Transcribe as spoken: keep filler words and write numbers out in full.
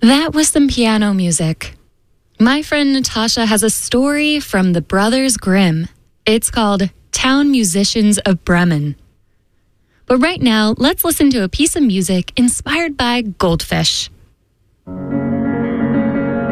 That was some piano music. My friend Natasha has a story from the Brothers Grimm. It's called Town Musicians of Bremen. But right now, let's listen to a piece of music inspired by goldfish.